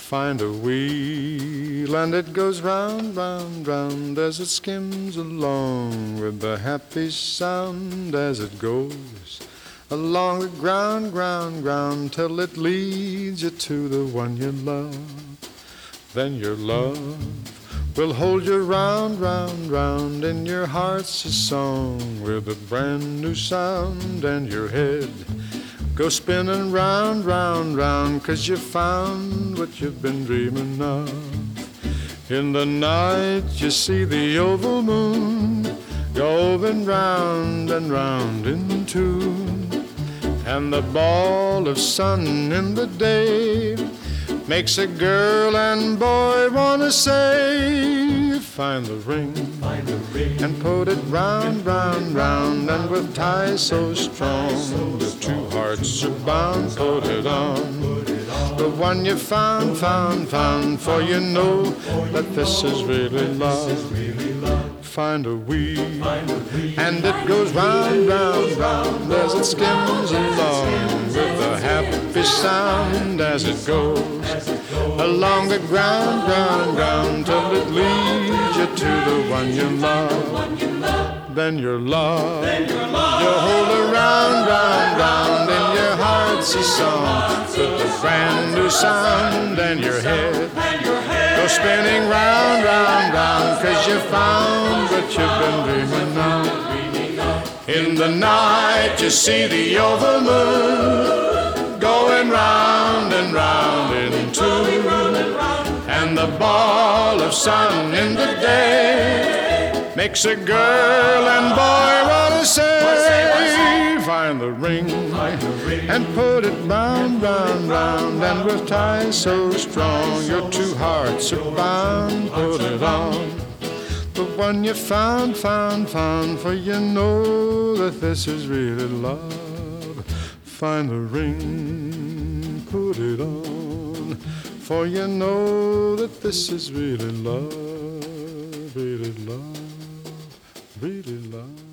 Find a wheel and it goes round, round, round as it skims along with the happy sound as it goes along the ground, ground, ground till it leads you to the one you love. Then your love will hold you round, round, round in your heart's a song with a brand new sound, and your head go spinning round, round, round 'cause you found what you've been dreaming of. In the night you see the oval moon going round and round in tune, and the ball of sun in the day makes a girl and boy wanna say, find the ring and put it round, round, round, and with ties so strong the two hearts are bound. Put it on, the one you found, found, found, for you know that this is really love. Find a wheel and it goes round, round, round as it skims along with a happy sound as it goes along the ground, ground, ground till it leads you to the one you love. Then your love, you hold her round, round, round in your heart's a song with a brand new sound, and your head go spinning round, round, round 'cause you found what you've been dreaming of. In the night you see the oval moon going round and round in tune, and the ball of sun in the day makes a girl and boy wanna say, find the ring and put it round, round, round, and with ties so strong your two hearts are bound. Put it on, the one you found, found, found, for you know that this is really love. Find the ring, put it on, for you know that this is really love, really love, really love.